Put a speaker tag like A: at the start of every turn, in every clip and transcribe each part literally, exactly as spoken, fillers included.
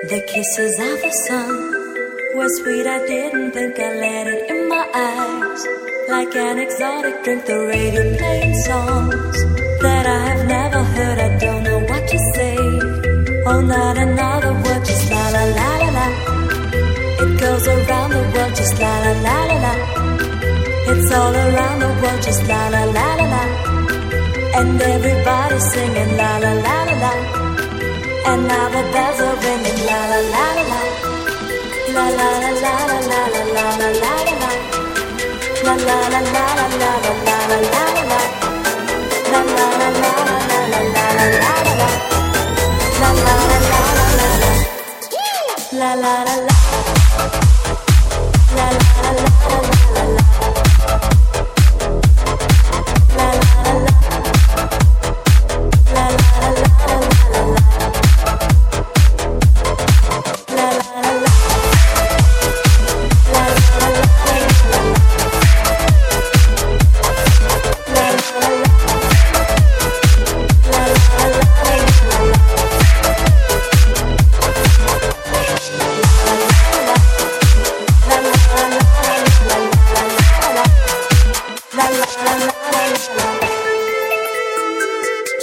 A: The kisses of the sun were sweet, I didn't think I let it in my eyes. Like an exotic drink, the radio playing songs that I have never heard, I don't know what to say. Oh, not another word, just la la la la la. It goes around the world, just la la la la la. It's all around the world, just la la la la la. And everybody's singing la la la la la. And now the bells are ringing la la la la la. La la la la la la la la la la la. La la la la la la la la la la la. La la la la la la la la la la la. La la la la la la la. La la la la. La la la la la la la. La la la la. La la la la la la la. La la la la. La la la la.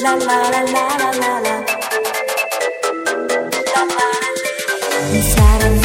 A: Inside of